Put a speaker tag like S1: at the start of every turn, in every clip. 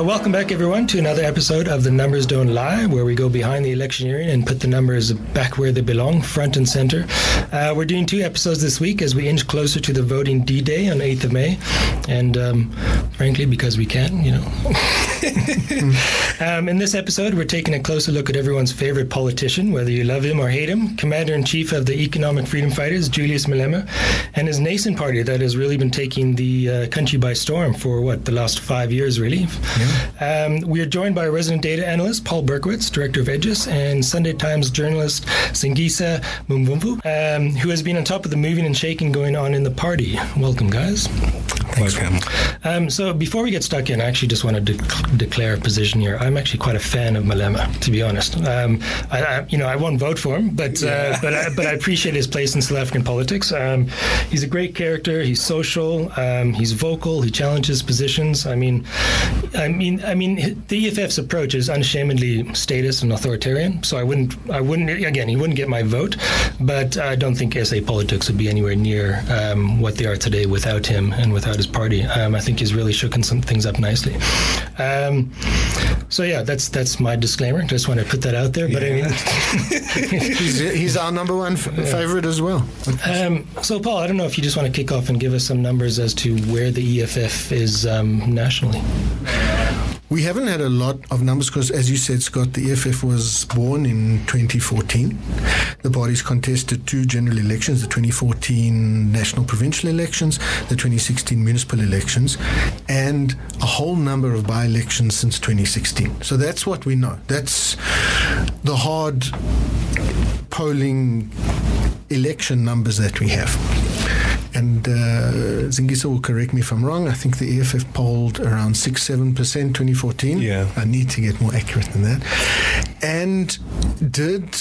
S1: Welcome back, everyone, to another episode of The Numbers Don't Lie, where we go behind the electioneering and put the numbers back where they belong, front and center. We're doing 2 episodes this week as we inch closer to the voting D-Day on 8th of May. And frankly, because we can, in this episode, we're taking a closer look at everyone's favorite politician, whether you love him or hate him, Commander-in-Chief of the Economic Freedom Fighters, Julius Malema, and his nascent party that has really been taking the country by storm for, the last 5 years, really. Yeah. We are joined by resident data analyst Paul Berkowitz, director of Edgis, and Sunday Times journalist Zingisa Mumvumvu, who has been on top of the moving and shaking going on in the party. Welcome, guys.
S2: Thanks. Welcome.
S1: So before we get stuck in, I actually just want to declare a position here. I'm actually quite a fan of Malema, to be honest. I won't vote for him, but I appreciate his place in South African politics. He's a great character. He's social. He's vocal. He challenges positions. I mean, the EFF's approach is unashamedly statist and authoritarian. So I wouldn't. Again, he wouldn't get my vote, but I don't think SA politics would be anywhere near what they are today without him and without his party. I think he's really shooken some things up nicely. That's my disclaimer. Just want to put that out there. But
S2: he's our number one favorite as well.
S1: So Paul, I don't know if you just want to kick off and give us some numbers as to where the EFF is nationally.
S2: We haven't had a lot of numbers because, as you said, Scott, the EFF was born in 2014. The party's contested 2 general elections, the 2014 national provincial elections, the 2016 municipal elections, and a whole number of by-elections since 2016. So that's what we know. That's the hard polling election numbers that we have. And Zingisa will correct me if I'm wrong. I think the EFF polled around 6-7% 2014.
S3: Yeah.
S2: I need to get more accurate than that. And did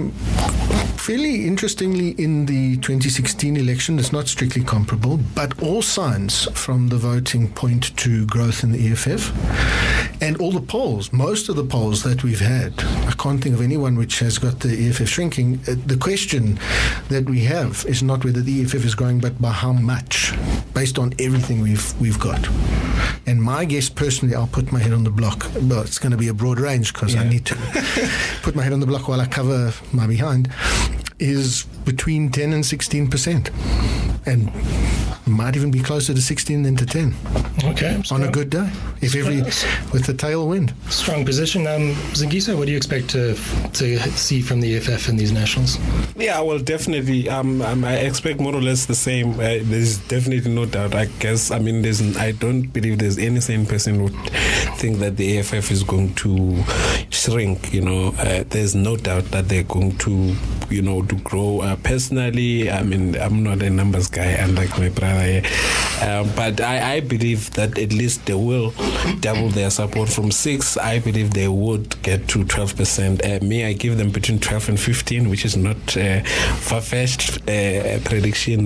S2: fairly interestingly in the 2016 election. It's not strictly comparable, but all signs from the voting point to growth in the EFF. And all the polls, most of the polls that we've had, I can't think of anyone which has got the EFF shrinking. The question that we have is not whether the EFF is growing, but by how much, based on everything we've got. And my guess, personally, I'll put my head on the block. Well, it's going to be a broad range because I need to put my head on the block while I cover my behind, is between 10 and 16%. And might even be closer to 16 than to 10.
S1: Okay.
S2: On a good day, with the tailwind.
S1: Strong position. Zingisa, what do you expect to see from the EFF in these nationals?
S3: Yeah, well, definitely. I expect more or less the same. There's definitely no doubt. I guess. I mean, I don't believe there's any sane person who would think that the EFF is going to shrink. There's no doubt that they're going to, to grow. Personally, I mean, I'm not a numbers guy, unlike my brother. But I believe that at least they will double their support from 6. I believe they would get to 12%. I give them between 12 and 15, which is not far-fetched prediction.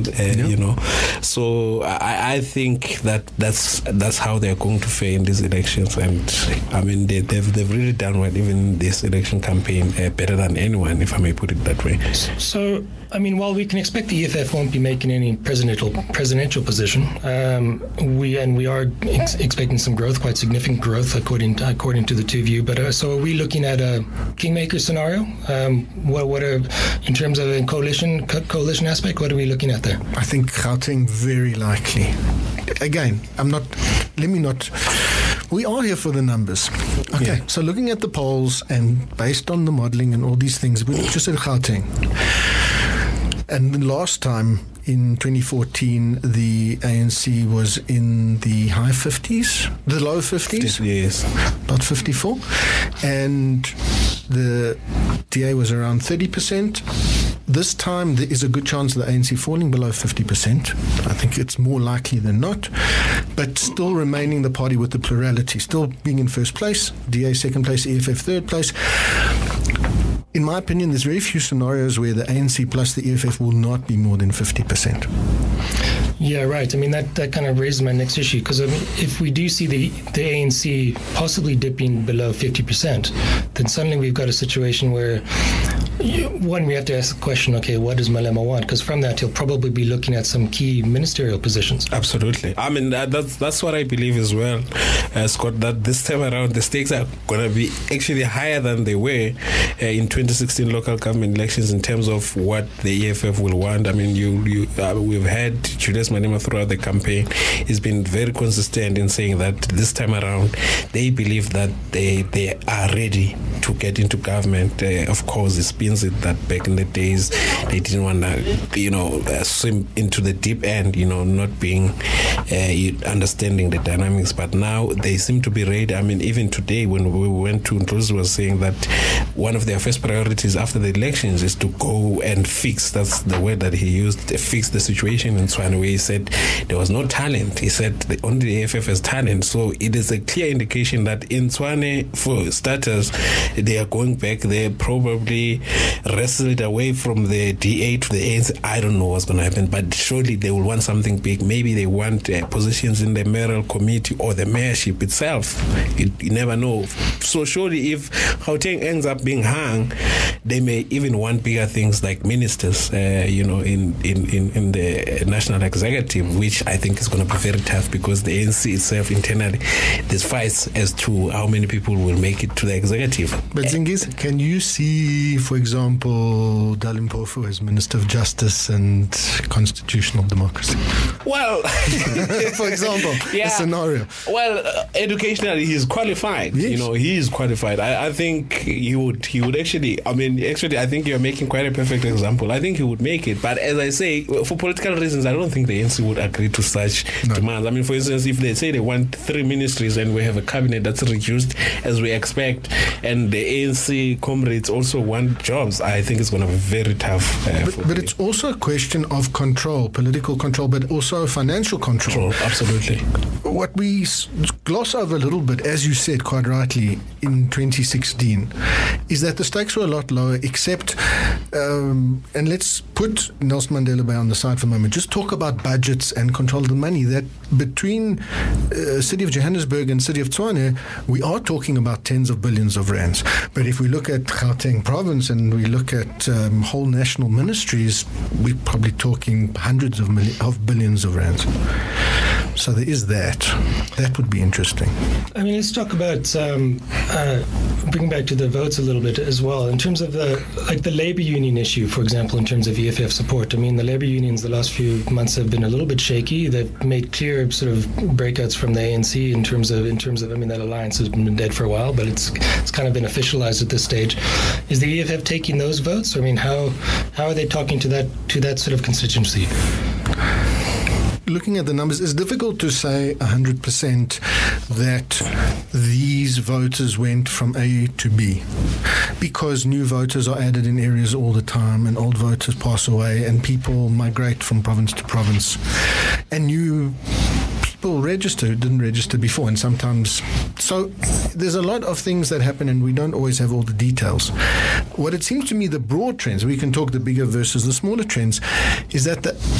S3: So I think that's how they're going to fare in these elections. And I mean, they've really done well, even this election campaign, better than anyone, if I may put it that way.
S1: So, I mean, while we can expect the EFF won't be making any presidential position, we are expecting some growth, quite significant growth, according to the two of you. But so are we looking at a kingmaker scenario? What are, in terms of a coalition aspect, what are we looking at there?
S2: I think Gauteng very likely. Again, we are here for the numbers. Okay, So looking at the polls and based on the modelling and all these things, we just at Gauteng. And the last time, in 2014, the ANC was in the high 50s, the low 50s.
S3: Yes.
S2: About 54. And the DA was around 30%. This time, there is a good chance of the ANC falling below 50%. I think it's more likely than not. But still remaining the party with the plurality, still being in first place, DA second place, EFF third place. In my opinion, there's very few scenarios where the ANC plus the EFF will not be more than 50%.
S1: Yeah, right. I mean, that kind of raises my next issue, because if we do see the ANC possibly dipping below 50%, then suddenly we've got a situation where one, we have to ask the question, okay, what does Malema want? Because from that, he'll probably be looking at some key ministerial positions.
S3: Absolutely. I mean, that's what I believe as well, Scott, that this time around, the stakes are going to be actually higher than they were in 2016 local government elections in terms of what the EFF will want. I mean, we've had Julius Malema throughout the campaign. He's been very consistent in saying that this time around, they believe that they are ready to get into government. Of course, it spins it that back in the days, they didn't want to, swim into the deep end, not being understanding the dynamics. But now they seem to be ready. I mean, even today when we went to Ndlozi was saying that one of their first priorities after the elections is to go and fix, that's the word that he used, fix the situation in Tshwane, where he said there was no talent. He said only the AFF has talent. So it is a clear indication that in Tshwane, for starters, they are going back. They probably wrestled away from the DA to the ANC. I don't know what's going to happen, but surely they will want something big. Maybe they want positions in the mayoral committee or the mayorship itself. You never know. So surely if Gauteng ends up being hung, they may even want bigger things like ministers, in the national executive, which I think is going to be very tough because the ANC itself internally, there's fights as to how many people will make it to the executive.
S2: But Zingis, can you see, for example, Dali Mpofu as Minister of Justice and Constitutional Democracy?
S3: Well,
S2: for example, a scenario.
S3: Well, educationally, he's qualified.
S2: Yes.
S3: He is qualified. I think he would actually. I mean, actually, I think you're making quite a perfect example. I think he would make it. But as I say, for political reasons, I don't think the ANC would agree to such demands. I mean, for instance, if they say they want 3 ministries and we have a cabinet that's reduced as we expect, and the ANC comrades also want jobs, I think it's going to be very tough.
S2: But it's also a question of control, political control, but also financial control.
S3: Absolutely.
S2: What we gloss over a little bit, as you said quite rightly, in 2016, is that the stakes were a lot lower, except, and let's put Nelson Mandela Bay on the side for a moment, just talk about budgets and control of the money, that between City of Johannesburg and City of Tshwane, we are talking about tens of billions of rands. But if we look at Gauteng province and we look at whole national ministries, we're probably talking hundreds of billions of rands. So there is that. That would be interesting.
S1: I mean, let's talk about bring back to the votes a little bit as well. In terms of the labor union issue, for example, in terms of EFF support. I mean, the labor unions the last few months have been a little bit shaky. They've made clear sort of breakouts from the ANC in terms of. I mean, that alliance has been dead for a while, but it's kind of been officialized at this stage. Is the EFF taking those votes? I mean, how are they talking to that sort of constituency?
S2: Looking at the numbers, it's difficult to say 100% that these voters went from A to B, because new voters are added in areas all the time and old voters pass away and people migrate from province to province, and new people register who didn't register before, and sometimes. So there's a lot of things that happen and we don't always have all the details. What it seems to me, the broad trends, we can talk the bigger versus the smaller trends, is that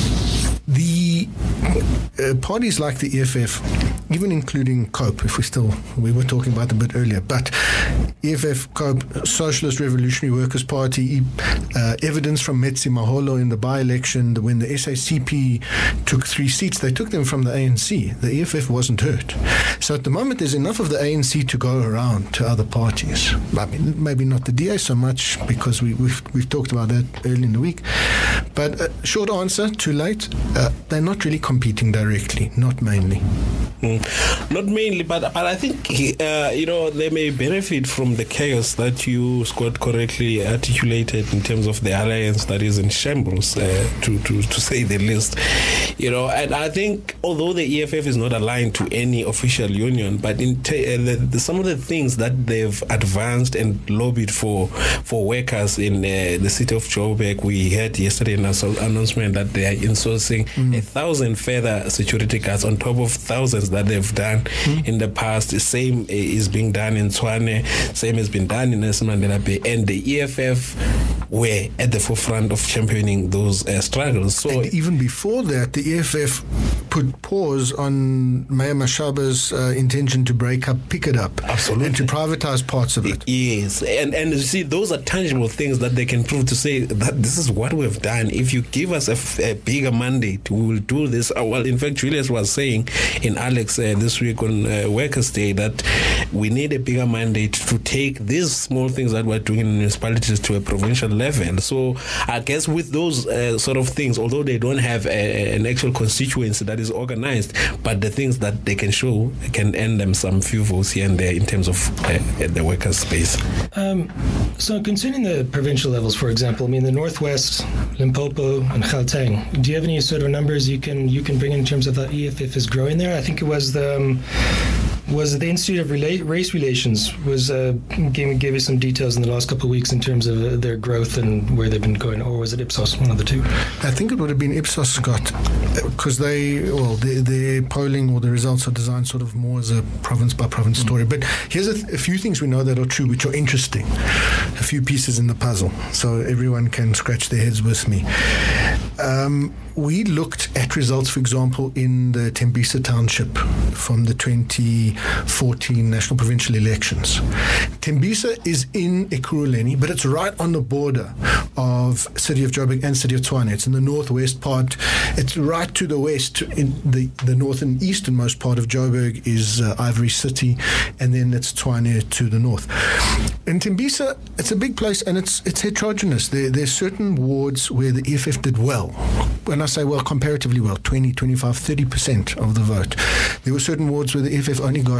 S2: the parties like the EFF, even including COPE, we were talking about a bit earlier, but EFF, COPE, Socialist Revolutionary Workers' Party, evidence from Metsi Maholo in the by-election, when the SACP took 3 seats, they took them from the ANC. The EFF wasn't hurt. So at the moment, there's enough of the ANC to go around to other parties. I mean, maybe not the DA so much, because we've talked about that early in the week. But short answer, too late. They're not really competing directly, not mainly.
S3: Not mainly, but I think they may benefit from the chaos that you, Scott, correctly articulated in terms of the alliance that is in shambles, to say the least. And I think although the EFF is not aligned to any official union, but in some of the things that they've advanced and lobbied for workers in the city of Joburg, we heard yesterday an announcement that they are insourcing 1,000 further security guards on top of thousands that they've done in the past. The same is being done in Tshwane, same has been done in Nelson Mandela Bay, and the EFF were at the forefront of championing those struggles.
S2: So, and even before that, the EFF put pause on Mayor Mashaba's intention to break up Pick It Up.
S3: Absolutely.
S2: And to privatize parts of it.
S3: Yes, and you see, those are tangible things that they can prove to say that this is what we've done. If you give us a bigger mandate, we will do this. Well, in fact, Julius was saying in Alex this week on Workers' Day that we need a bigger mandate to take these small things that we're doing in municipalities to a provincial level. So I guess with those sort of things, although they don't have an actual constituency that is organized, but the things that they can show can earn them some few votes here and there in terms of the workers' space.
S1: So concerning the provincial levels, for example, I mean the Northwest, Limpopo and Gauteng, do you have any sort of numbers you can bring in terms of the EFF is growing there? I think it was the Institute of Race Relations gave you some details in the last couple of weeks in terms of their growth and where they've been going, or was it Ipsos, one of the two?
S2: I think it would have been Ipsos, Scott, because their polling or the results are designed sort of more as a province by province story. But here's a few things we know that are true, which are interesting. A few pieces in the puzzle, so everyone can scratch their heads with me. We looked at results, for example, in the Tembisa township from the 2014 national provincial elections. Tembisa is in Ekurhuleni, but it's right on the border of City of Joburg and City of Tshwane. It's in the northwest part. It's right to the west. In the north and easternmost part of Joburg is Ivory City, and then it's Tshwane to the north. In Tembisa, it's a big place, and it's heterogeneous. There's certain wards where the EFF did well. When I say well, comparatively well, 20, 25, 30% of the vote. There were certain wards where the EFF only got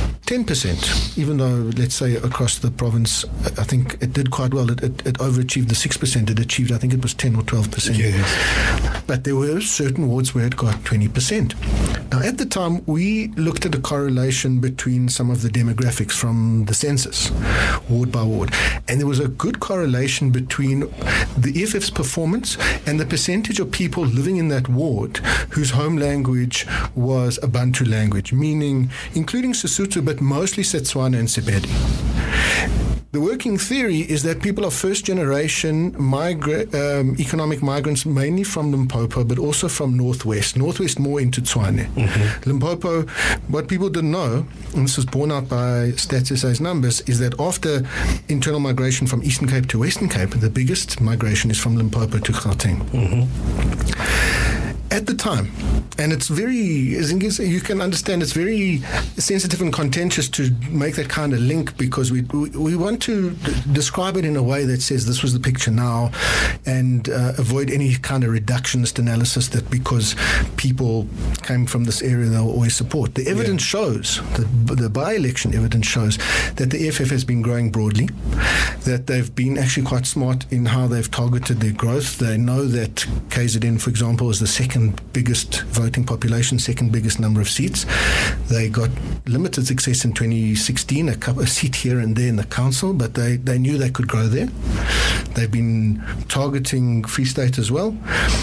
S2: 10%, even though, let's say, across the province, I think it did quite well. It overachieved the 6% it achieved. I think it was 10 or 12%.
S3: Yes.
S2: But there were certain wards where it got 20%. Now, at the time, we looked at a correlation between some of the demographics from the census, ward by ward. And there was a good correlation between the EFF's performance and the percentage of people living in that ward whose home language was a Bantu language, meaning including Sesotho, but mostly Setswana and Sepedi. The working theory is that people are first-generation economic migrants, mainly from Limpopo, but also from Northwest more into Tshwane. Mm-hmm. Limpopo, what people didn't know, and this was borne out by Stats SA's numbers, is that after internal migration from Eastern Cape to Western Cape, the biggest migration is from Limpopo to Gauteng. Mm-hmm. At the time, and it's very, as you can understand, it's very sensitive and contentious to make that kind of link, because we want to describe it in a way that says this was the picture now, and avoid any kind of reductionist analysis that because people came from this area they'll always support. The evidence shows, the by-election evidence shows that the EFF has been growing broadly, that they've been actually quite smart in how they've targeted their growth. They know that KZN, for example, is the second biggest voting population, second biggest number of seats. They got limited success in 2016, a seat here and there in the council, but they knew they could grow there. They've been targeting Free State as well.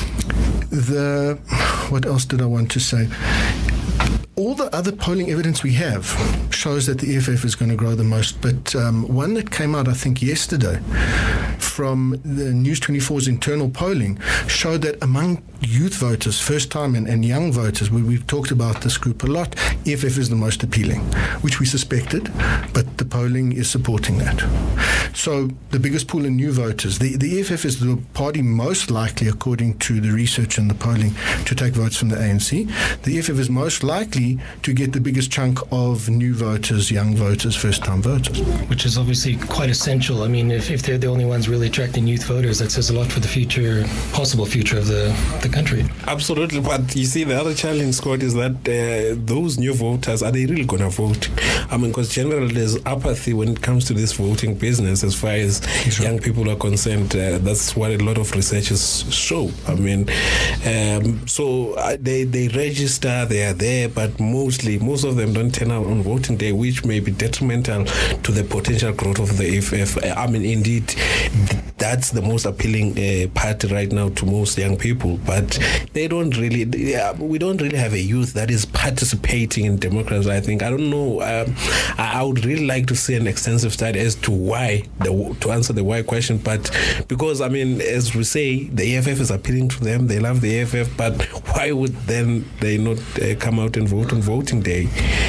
S2: What else did I want to say? All the other polling evidence we have shows that the EFF is going to grow the most, but one that came out, I think, yesterday from the News 24's internal polling showed that among youth voters, first-time and young voters, we've talked about this group a lot, EFF is the most appealing, which we suspected, but the polling is supporting that. So the biggest pool in new voters, the EFF is the party most likely, according to the research and the polling, to take votes from the ANC. The EFF is most likely to get the biggest chunk of new voters, young voters, first-time voters.
S1: Which is obviously quite essential. I mean, if they're the only ones really attracting youth voters, that says a lot for the possible future of the country.
S3: Absolutely, but you see, the other challenge, Scott, is that those new voters, are they really going to vote? I mean, because generally there's apathy when it comes to this voting business as far as young people are concerned. That's what a lot of researchers show. I mean, so they register, they are there, but most of them don't turn out on voting day, which may be detrimental to the potential growth of the EFF. I mean, indeed, that's the most appealing party right now to most young people. But we don't really have a youth that is participating in democracy. I think, I don't know, I would really like to see an extensive study as to why, to answer the why question. But because, I mean, as we say, the EFF is appealing to them, they love the EFF, but why would then they not come out and vote on voting day?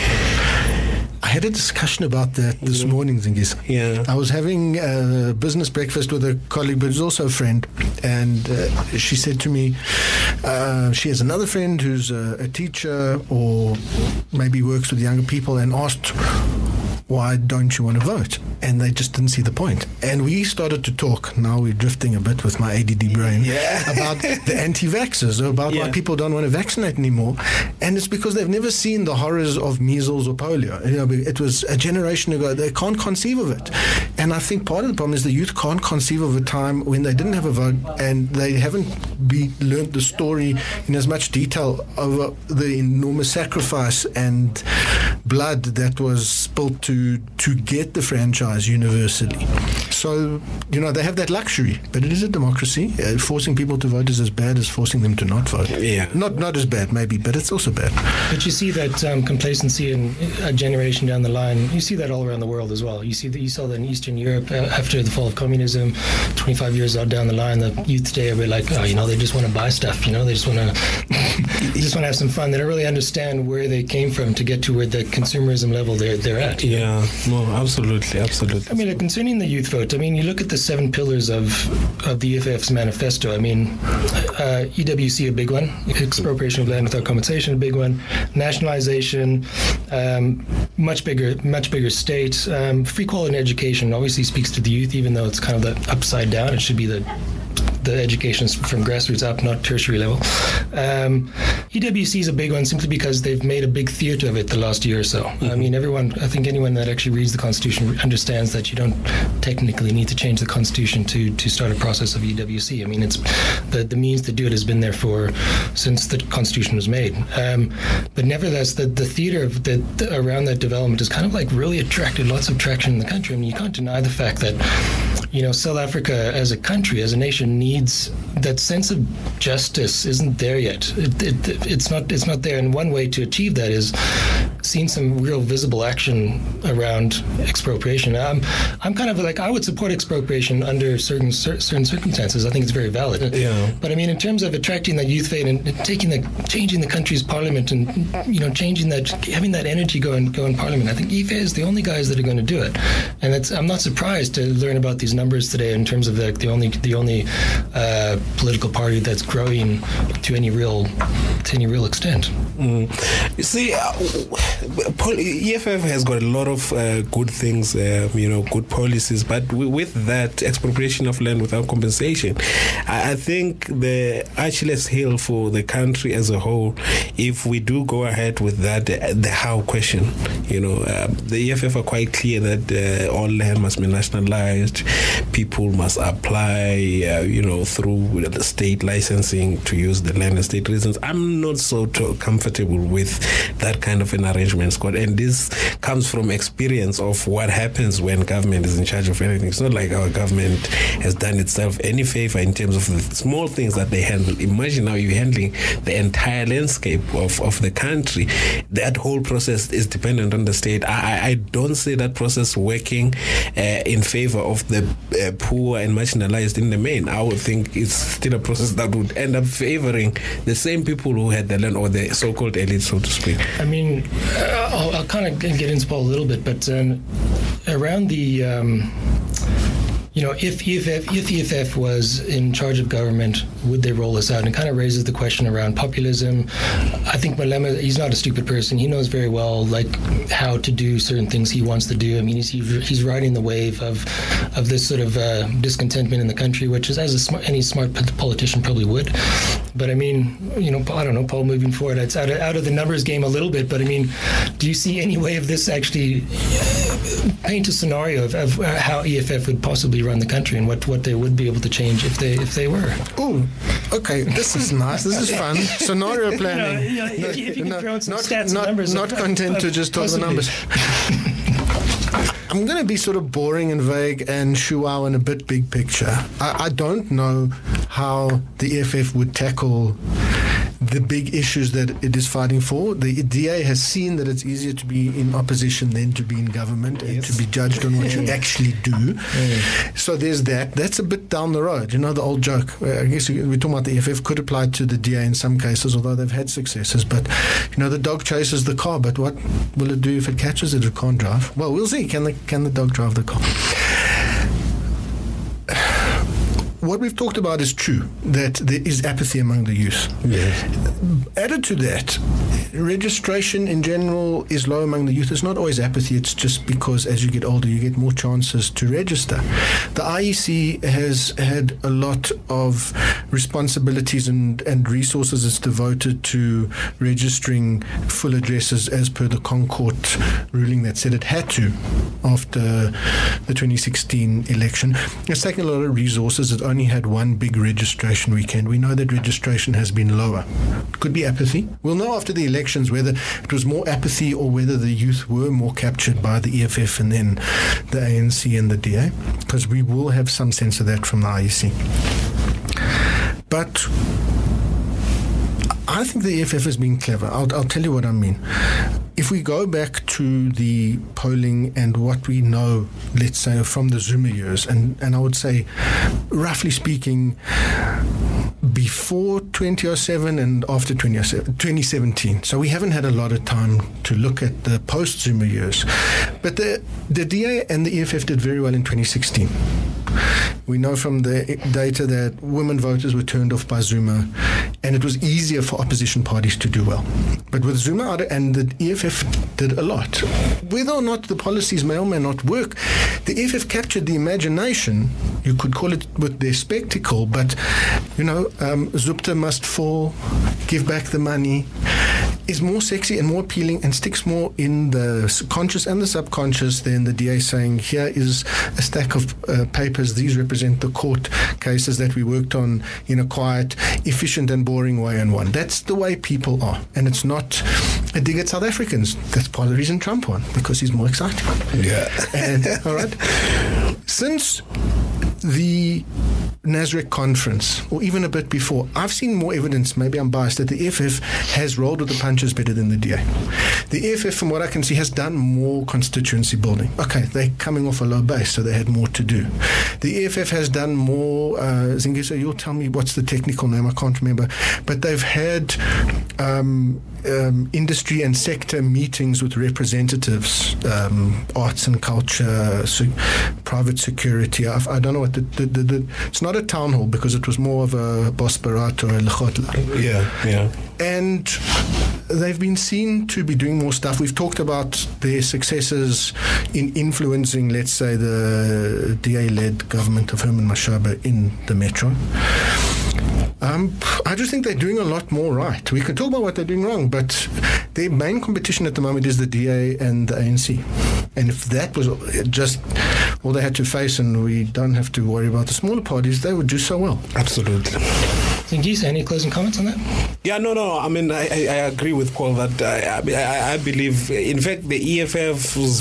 S2: I had a discussion about that this morning, Zingis.
S3: Yeah.
S2: I was having a business breakfast with a colleague, but who's also a friend, and she said to me, she has another friend who's a teacher or maybe works with younger people, and asked, why don't you want to vote? And they just didn't see the point. And we started to talk, now we're drifting a bit with my ADD brain, about the anti-vaxxers, or about why people don't want to vaccinate anymore. And it's because they've never seen the horrors of measles or polio. You know, it was a generation ago. They can't conceive of it. And I think part of the problem is the youth can't conceive of a time when they didn't have a vote, and they haven't learned the story in as much detail of the enormous sacrifice and blood that was spilt to get the franchise universally. So, you know, they have that luxury, but it is a democracy. Forcing people to vote is as bad as forcing them to not vote.
S3: Yeah.
S2: Not as bad, maybe, but it's also bad.
S1: But you see that complacency in a generation down the line. You see that all around the world as well. You saw that in Eastern Europe after the fall of communism, 25 years down the line, the youth today are like, oh, you know, they just want to buy stuff. You know, they just want to have some fun. They don't really understand where they came from to get to where the consumerism level they're at.
S3: Yeah, no, absolutely.
S1: I mean, concerning the youth vote, I mean, you look at the 7 pillars of the EFF's manifesto. I mean, EWC, a big one. Expropriation of land without compensation, a big one. Nationalization, much bigger state. Free quality education obviously speaks to the youth, even though it's kind of the upside down. It should be the education from grassroots up, not tertiary level. EWC is a big one simply because they've made a big theater of it the last year or so. Mm-hmm. I mean, I think anyone that actually reads the Constitution understands that you don't technically need to change the Constitution to start a process of EWC. I mean, it's the means to do it has been there since the Constitution was made. But nevertheless, the theater around that development has kind of like really attracted lots of traction in the country. I mean, you can't deny the fact that, you know, South Africa as a country, as a nation, needs that sense of justice isn't there yet. It's not there. And one way to achieve that is seeing some real visible action around expropriation. I'm kind of like, I would support expropriation under certain circumstances. I think it's very valid.
S3: Yeah.
S1: But I mean, in terms of attracting that youth faith and changing the country's parliament, and you know, having that energy go in parliament, I think IFE is the only guys that are going to do it. And I'm not surprised to learn about these numbers today in terms of the only political party that's growing to any real extent.
S3: You see, EFF has got a lot of good things, good policies, but with that expropriation of land without compensation, I think the Achilles heel for the country as a whole, if we do go ahead with that, the how question, the EFF are quite clear that all land must be nationalized, people must apply, through the state licensing to use the land and state reasons. I'm not so comfortable with that kind of an arrangement, Scott. And this comes from experience of what happens when government is in charge of anything. It's not like our government has done itself any favor in terms of the small things that they handle. Imagine now you're handling the entire landscape of the country. That whole process is dependent on the state. I don't see that process working in favor of the poor and marginalized in the main. I would think it's still a process that would end up favoring the same people who had the land, or the so-called elite, so to speak.
S1: I mean, I'll kind of get into Paul a little bit, but around the... if EFF was in charge of government, would they roll this out? And it kind of raises the question around populism. I think Malema, he's not a stupid person. He knows very well, how to do certain things he wants to do. I mean, he's riding the wave of this sort of discontentment in the country, which is any smart politician probably would. But I mean, I don't know, Paul, moving forward, it's out of the numbers game a little bit. But I mean, do you see any way of this actually paint a scenario of how EFF would possibly run the country and what they would be able to change if they were?
S2: Oh, okay, this is nice. This is fun. Scenario planning.
S1: If you can throw in some stats and numbers.
S2: Not content to just talk the numbers. I'm going to be sort of boring and vague and shoo-wow and a bit big picture. I don't know how the EFF would tackle the big issues that it is fighting for. The DA has seen that it's easier to be in opposition than to be in government and to be judged on what you actually do. So there's that. That's a bit down the road. You know, the old joke. I guess we're talking about the EFF could apply to the DA in some cases, although they've had successes. But, you know, the dog chases the car, but what will it do if it catches it? It can't drive. Well, we'll see. Can the dog drive the car? What we've talked about is true, that there is apathy among the youth.
S3: Yes.
S2: Added to that, registration in general is low among the youth. It's not always apathy, it's just because as you get older, you get more chances to register. The IEC has had a lot of responsibilities and resources it's devoted to registering full addresses as per the Concourt ruling that said it had to after the 2016 election. It's taken a lot of resources. It only had one big registration weekend. We know that registration has been lower. It could be apathy. We'll know after the elections whether it was more apathy or whether the youth were more captured by the EFF and then the ANC and the DA, because we will have some sense of that from the IEC. But I think the EFF has been clever. I'll tell you what I mean. If we go back to the polling and what we know, let's say, from the Zuma years, and I would say, roughly speaking, before 2007 and after 2017. So we haven't had a lot of time to look at the post-Zuma years. But the DA and the EFF did very well in 2016. We know from the data that women voters were turned off by Zuma, and it was easier for opposition parties to do well. But with Zuma out, and the EFF did a lot. Whether or not the policies may or may not work, the EFF captured the imagination, you could call it with their spectacle, but, you know, Zupta must fall, give back the money, is more sexy and more appealing and sticks more in the conscious and the subconscious than the DA saying, here is a stack of papers, these represent the court cases that we worked on in a quiet, efficient and boring way and won. That's the way people are. And it's not a dig at South Africans. That's part of the reason Trump won, because he's more exciting.
S3: Yeah.
S2: And, all right. Since the Nasrec conference, or even a bit before, I've seen more evidence, maybe I'm biased, that the EFF has rolled with the punches better than the DA. The EFF, from what I can see, has done more constituency building. Okay, they're coming off a low base, so they had more to do. The EFF has done more, Zingiso, you'll tell me what's the technical name, I can't remember, but they've had industry and sector meetings with representatives, arts and culture, private security. I don't know what it's not a town hall, because it was more of a Bosbarat or a Lechotla.
S3: Yeah.
S2: And they've been seen to be doing more stuff. We've talked about their successes in influencing, let's say, the DA-led government of Herman Mashaba in the metro. I just think they're doing a lot more right. We can talk about what they're doing wrong, but their main competition at the moment is the DA and the ANC. And if that was just all they had to face and we don't have to worry about the smaller parties, they would do so well.
S3: Absolutely.
S1: Zingiso, any closing comments on that?
S3: Yeah, no. I mean, I agree with Paul that I believe, in fact, the EFF's,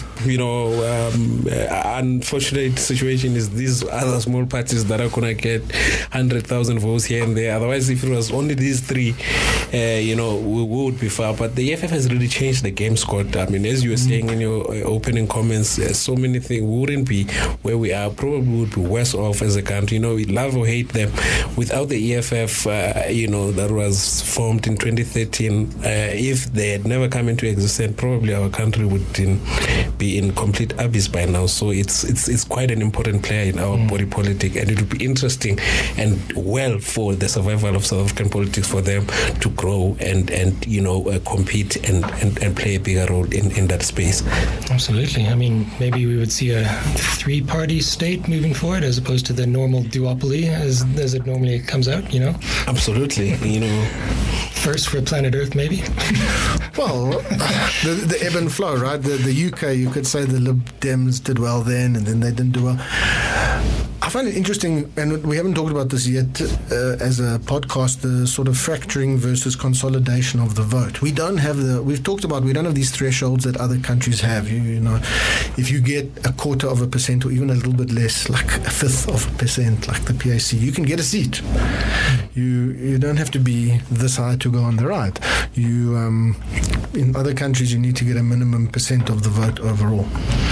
S3: unfortunate situation is these other small parties that are going to get 100,000 votes here and there. Otherwise, if it was only these three, we would be far. But the EFF has really changed the game, Scott. I mean, as you were saying in your opening comments, so many things wouldn't be where we are. Probably would be worse off as a country. We love or hate them. Without the EFF, that was formed in 2013, if they had never come into existence, probably our country would be in complete abyss by now. So it's quite an important player in our body politic, and it would be interesting and well for the survival of South African politics for them to grow and compete and play a bigger role in that space.
S1: Absolutely. I mean, maybe we would see a three-party state moving forward as opposed to the normal duopoly as it normally comes out,
S3: Absolutely,
S1: First for planet Earth, maybe?
S2: Well, the ebb and flow, right? The UK, you could say the Lib Dems did well then, and then they didn't do well. I find it interesting, and we haven't talked about this yet as a podcast, the sort of fracturing versus consolidation of the vote. We don't have we don't have these thresholds that other countries have. You know, if you get 0.25% or even a little bit less, like 0.1%, like the PAC, you can get a seat. You don't have to be this high to go on the right. You in other countries, you need to get a minimum percent of the vote overall.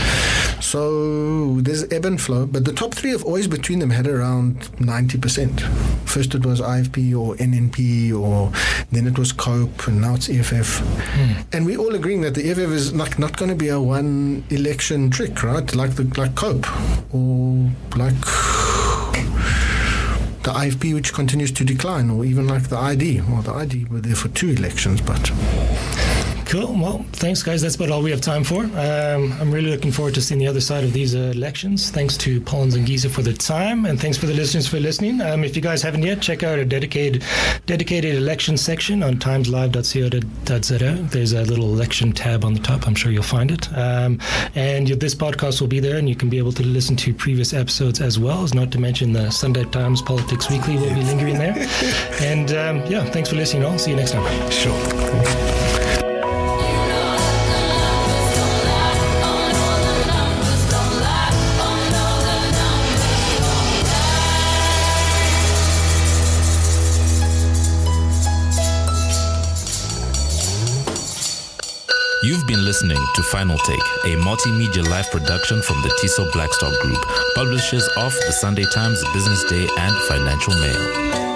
S2: So there's ebb and flow, but the top three have always between them had around 90%. First it was IFP or NNP, or then it was COPE, and now it's EFF. And we're all agreeing that the EFF is not going to be a one election trick, right? Like COPE or like the IFP, which continues to decline, or even like the ID. Well, the ID were there for 2 elections, but...
S1: Cool. Well, thanks, guys. That's about all we have time for. I'm really looking forward to seeing the other side of these elections. Thanks to Paul and Zingisa for the time, and thanks for the listeners for listening. If you guys haven't yet, check out a dedicated election section on timeslive.co.za. There's a little election tab on the top. I'm sure you'll find it. And this podcast will be there, and you can be able to listen to previous episodes as well, as not to mention the Sunday Times Politics Weekly will be lingering there. And thanks for listening all. See you next time.
S2: Sure.
S4: You've been listening to Final Take, a multimedia live production from the TISO Blackstock Group, publishers of the Sunday Times, Business Day, and Financial Mail.